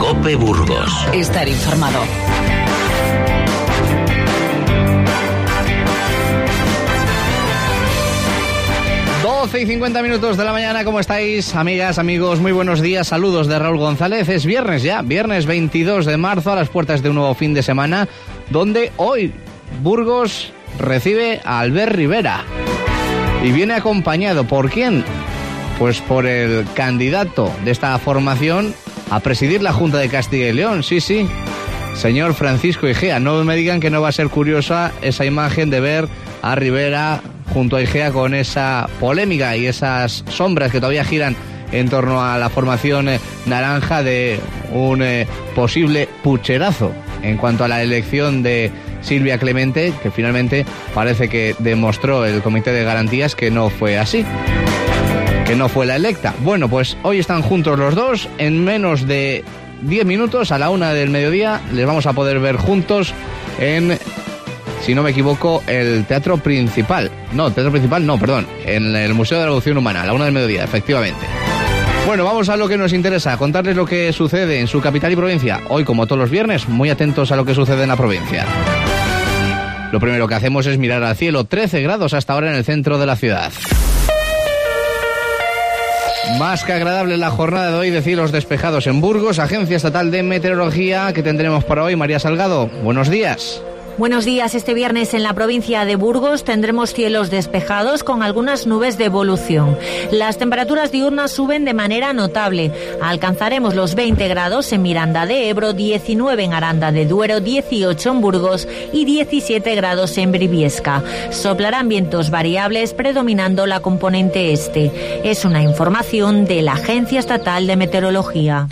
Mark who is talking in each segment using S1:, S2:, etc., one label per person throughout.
S1: COPE Burgos.
S2: Estar informado.
S3: Y 50 minutos de la mañana, ¿cómo estáis, amigas, amigos? Muy buenos días, saludos de Raúl González. Es viernes ya, viernes 22 de marzo, a las puertas de un nuevo fin de semana, donde hoy Burgos recibe a Albert Rivera. Y viene acompañado, ¿por quién? Pues por el candidato de esta formación a presidir la Junta de Castilla y León, sí, señor Francisco Igea. No me digan que no va a ser curiosa esa imagen de ver a Rivera junto a Igea con esa polémica y esas sombras que todavía giran en torno a la formación naranja de un posible pucherazo en cuanto a la elección de Silvia Clemente, que finalmente parece que demostró el Comité de Garantías que no fue así, que no fue la electa. Bueno, pues hoy están juntos los dos. En menos de 10 minutos, a la 1 del mediodía, les vamos a poder ver juntos en, si no me equivoco, el Teatro Principal. En el Museo de la Evolución Humana, a la 1 del mediodía, efectivamente. Bueno, vamos a lo que nos interesa, contarles lo que sucede en su capital y provincia. Hoy, como todos los viernes, muy atentos a lo que sucede en la provincia. Lo primero que hacemos es mirar al cielo. 13 grados hasta ahora en el centro de la ciudad. Más que agradable la jornada de hoy de cielos despejados en Burgos. Agencia Estatal de Meteorología, ¿qué tendremos para hoy? María Salgado, buenos días.
S4: Buenos días. Este viernes en la provincia de Burgos tendremos cielos despejados con algunas nubes de evolución. Las temperaturas diurnas suben de manera notable. Alcanzaremos los 20 grados en Miranda de Ebro, 19 en Aranda de Duero, 18 en Burgos y 17 grados en Briviesca. Soplarán vientos variables predominando la componente este. Es una información de la Agencia Estatal de Meteorología.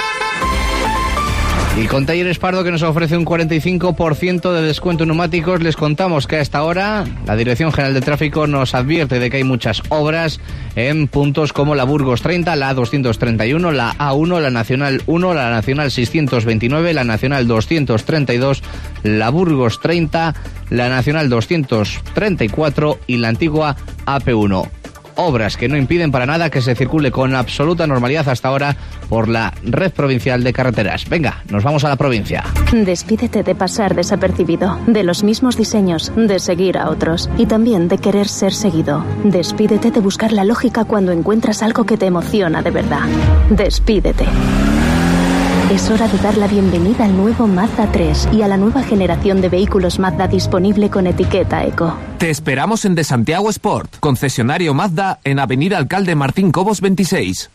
S3: Y con Talleres Pardo, que nos ofrece un 45% de descuento en neumáticos, les contamos que a esta hora la Dirección General de Tráfico nos advierte de que hay muchas obras en puntos como la Burgos 30, la A231, la A1, la Nacional 1, la Nacional 629, la Nacional 232, la Burgos 30, la Nacional 234 y la antigua AP1. Obras que no impiden para nada que se circule con absoluta normalidad hasta ahora por la red provincial de carreteras. Venga, nos vamos a la provincia.
S5: Despídete de pasar desapercibido, de los mismos diseños, de seguir a otros y también de querer ser seguido. Despídete de buscar la lógica cuando encuentras algo que te emociona de verdad. Despídete. Es hora de dar la bienvenida al nuevo Mazda 3 y a la nueva generación de vehículos Mazda disponible con etiqueta Eco.
S6: Te esperamos en De Santiago Sport, concesionario Mazda en Avenida Alcalde Martín Cobos 26.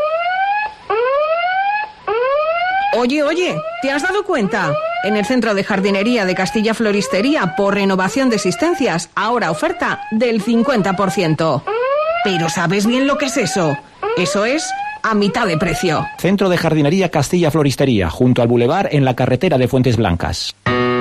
S7: Oye, ¿te has dado cuenta? En el Centro de Jardinería de Castilla Floristería, por renovación de existencias, ahora oferta del 50%. ¿Pero sabes bien lo que es eso? Eso es a mitad de precio.
S8: Centro de Jardinería Castilla Floristería, junto al Boulevard en la carretera de Fuentes Blancas.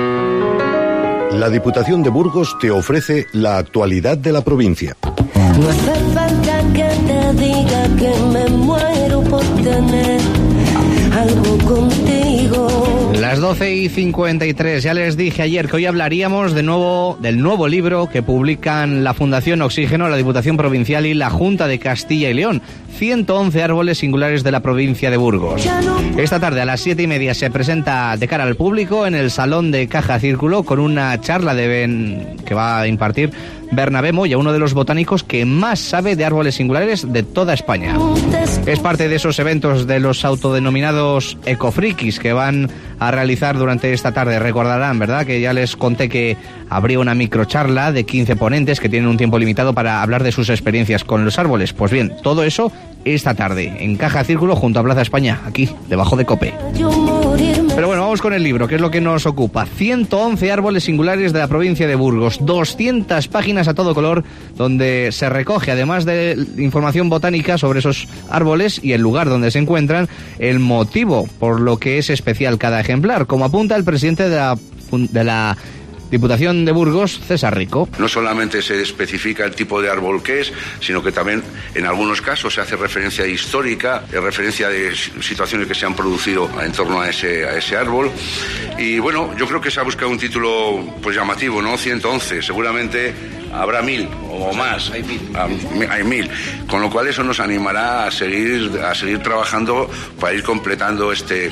S9: La Diputación de Burgos te ofrece la actualidad de la provincia.
S10: No hace falta que te diga que me muero por tener algo contigo.
S3: Las 12:53, ya les dije ayer que hoy hablaríamos del nuevo libro que publican la Fundación Oxígeno, la Diputación Provincial y la Junta de Castilla y León. 111 árboles singulares de la provincia de Burgos. Esta tarde a las 7:30 se presenta de cara al público en el Salón de Caja Círculo con una charla que va a impartir Bernabé Moya, uno de los botánicos que más sabe de árboles singulares de toda España. Es parte de esos eventos de los autodenominados ecofrikis que van a realizar durante esta tarde. Recordarán, ¿verdad?, que ya les conté que habría una microcharla de 15 ponentes que tienen un tiempo limitado para hablar de sus experiencias con los árboles. Pues bien, todo eso esta tarde en Caja Círculo junto a Plaza España, aquí debajo de COPE. Pero bueno, vamos con el libro, que es lo que nos ocupa. 111 árboles singulares de la provincia de Burgos, 200 páginas a todo color, donde se recoge, además de información botánica sobre esos árboles y el lugar donde se encuentran, el motivo por lo que es especial cada ejemplar, como apunta el presidente de la Diputación de Burgos, César Rico.
S11: No solamente se especifica el tipo de árbol que es, sino que también en algunos casos se hace referencia histórica, referencia de situaciones que se han producido en torno a ese árbol. Y bueno, yo creo que se ha buscado un título pues llamativo, ¿no? 111, seguramente habrá 1000 o más. Hay 1000. Con lo cual eso nos animará a seguir trabajando para ir completando este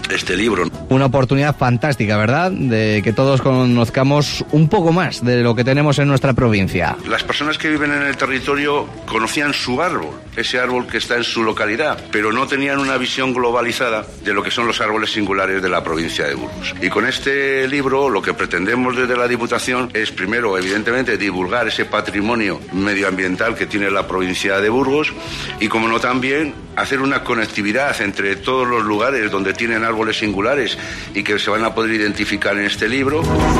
S11: este libro.
S3: Una oportunidad fantástica, ¿verdad?, de que todos conozcamos un poco más de lo que tenemos en nuestra provincia.
S11: Las personas que viven en el territorio conocían su árbol, ese árbol que está en su localidad, pero no tenían una visión globalizada de lo que son los árboles singulares de la provincia de Burgos. Y con este libro lo que pretendemos desde la Diputación es, primero, evidentemente, divulgar ese patrimonio medioambiental que tiene la provincia de Burgos y, como no, también hacer una conectividad entre todos los lugares donde tienen árboles singulares y que se van a poder identificar en este libro.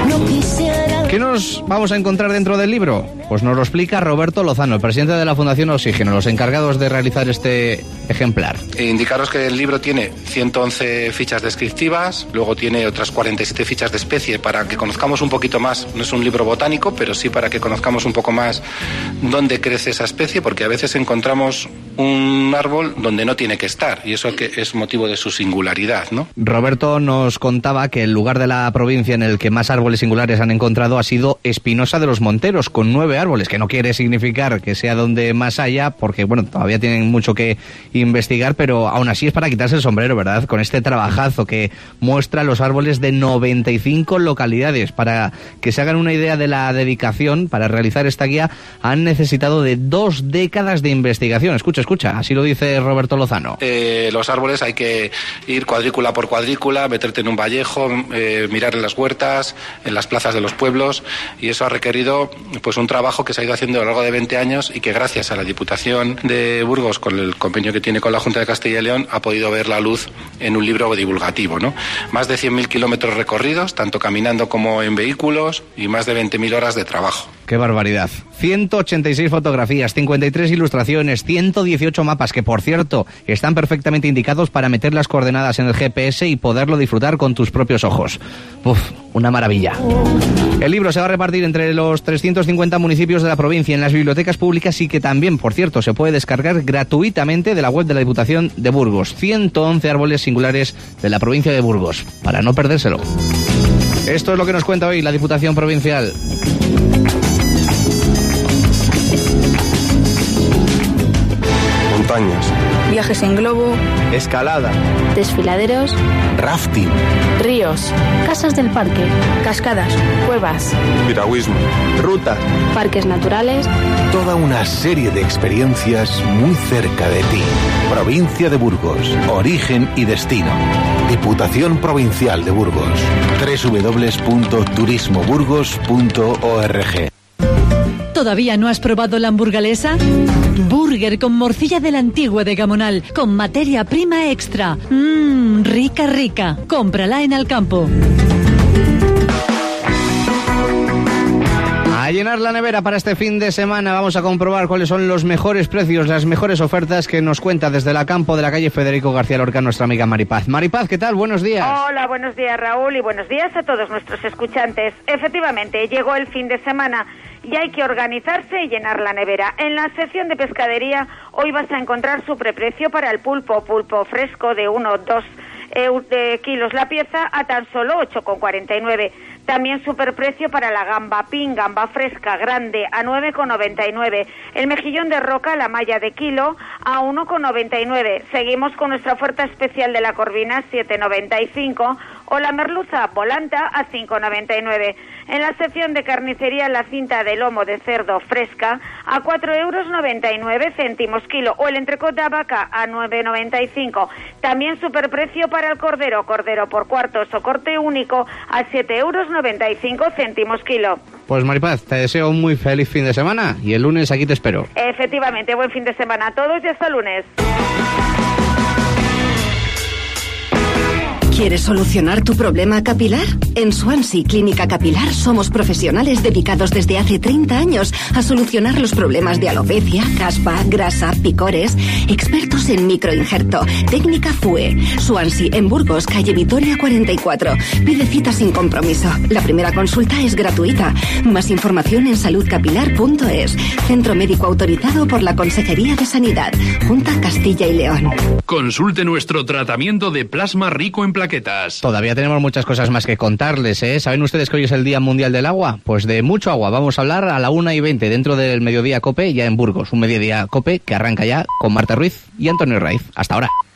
S3: ¿Qué nos vamos a encontrar dentro del libro? Pues nos lo explica Roberto Lozano, el presidente de la Fundación Oxígeno, los encargados de realizar este ejemplar.
S1: Indicaros que el libro tiene 111 fichas descriptivas, luego tiene otras 47 fichas de especie para que conozcamos un poquito más. No es un libro botánico, pero sí para que conozcamos un poco más dónde crece esa especie, porque a veces encontramos un árbol donde no tiene que estar, y eso que es motivo de su singularidad, ¿no?
S3: Roberto nos contaba que el lugar de la provincia en el que más árboles singulares han encontrado ha sido Espinosa de los Monteros, con 9 árboles, que no quiere significar que sea donde más haya, porque bueno, todavía tienen mucho que investigar, pero aún así es para quitarse el sombrero, ¿verdad?, con este trabajazo que muestra los árboles de 95 localidades. Para que se hagan una idea de la dedicación, para realizar esta guía han necesitado de 2 décadas de investigación. Escucha, así lo dice Roberto Lozano.
S1: Los árboles hay que ir cuadrícula por cuadrícula, meterte en un vallejo, mirar en las huertas, en las plazas de los pueblos, y eso ha requerido pues un trabajo que se ha ido haciendo a lo largo de 20 años y que gracias a la Diputación de Burgos, con el convenio que tiene con la Junta de Castilla y León, ha podido ver la luz en un libro divulgativo, ¿no? Más de 100.000 kilómetros recorridos, tanto caminando como en vehículos, y más de 20.000 horas de trabajo.
S3: ¡Qué barbaridad! 186 fotografías, 53 ilustraciones, 118 mapas que, por cierto, están perfectamente indicados para meter las coordenadas en el GPS y poderlo disfrutar con tus propios ojos. ¡Uf! Una maravilla. El libro se va a repartir entre los 350 municipios de la provincia en las bibliotecas públicas y que también, por cierto, se puede descargar gratuitamente de la web de la Diputación de Burgos. 111 árboles singulares de la provincia de Burgos, para no perdérselo. Esto es lo que nos cuenta hoy la Diputación Provincial.
S2: Montañas,
S12: viajes en globo,
S2: escalada,
S12: desfiladeros,
S2: rafting,
S12: ríos,
S5: casas del parque,
S12: cascadas, cuevas,
S2: piragüismo, rutas,
S12: parques naturales.
S13: Toda una serie de experiencias muy cerca de ti. Provincia de Burgos, origen y destino. Diputación Provincial de Burgos. www.turismoburgos.org.
S14: ¿Todavía no has probado la hamburgalesa? Burger con morcilla de la Antigua de Gamonal, con materia prima extra. Rica, rica. Cómprala en Alcampo.
S3: A llenar la nevera para este fin de semana. Vamos a comprobar cuáles son los mejores precios, las mejores ofertas que nos cuenta desde el Alcampo de la calle Federico García Lorca nuestra amiga Maripaz. Maripaz, ¿qué tal? Buenos días.
S15: Hola, buenos días, Raúl, y buenos días a todos nuestros escuchantes. Efectivamente, llegó el fin de semana y hay que organizarse y llenar la nevera. En la sección de pescadería hoy vas a encontrar superprecio para el pulpo fresco de 1-2 kilos la pieza a tan solo 8,49. También superprecio para la gamba pin, gamba fresca grande a 9,99. El mejillón de roca, la malla de kilo, a 1,99. Seguimos con nuestra oferta especial de la corvina, 7,95. O la merluza volanta a 5,99. En la sección de carnicería, la cinta de lomo de cerdo fresca a 4,99 € kilo. O el entrecot de vaca a 9,95. También superprecio para el cordero por cuartos o corte único a 7,95 € kilo.
S3: Pues Maripaz, te deseo un muy feliz fin de semana y el lunes aquí te espero.
S15: Efectivamente, buen fin de semana a todos y hasta el lunes.
S16: ¿Quieres solucionar tu problema capilar? En Swansea Clínica Capilar somos profesionales dedicados desde hace 30 años a solucionar los problemas de alopecia, caspa, grasa, picores. Expertos en microinjerto. Técnica FUE. Swansea en Burgos, calle Vitoria 44. Pide cita sin compromiso. La primera consulta es gratuita. Más información en saludcapilar.es. Centro médico autorizado por la Consejería de Sanidad. Junta Castilla y León.
S17: Consulte nuestro tratamiento de plasma rico en plaquetas.
S3: Todavía tenemos muchas cosas más que contarles, ¿eh? ¿Saben ustedes que hoy es el Día Mundial del Agua? Pues de mucho agua vamos a hablar a la 1:20 dentro del Mediodía COPE ya en Burgos. Un Mediodía COPE que arranca ya con Marta Ruiz y Antonio Raiz. Hasta ahora.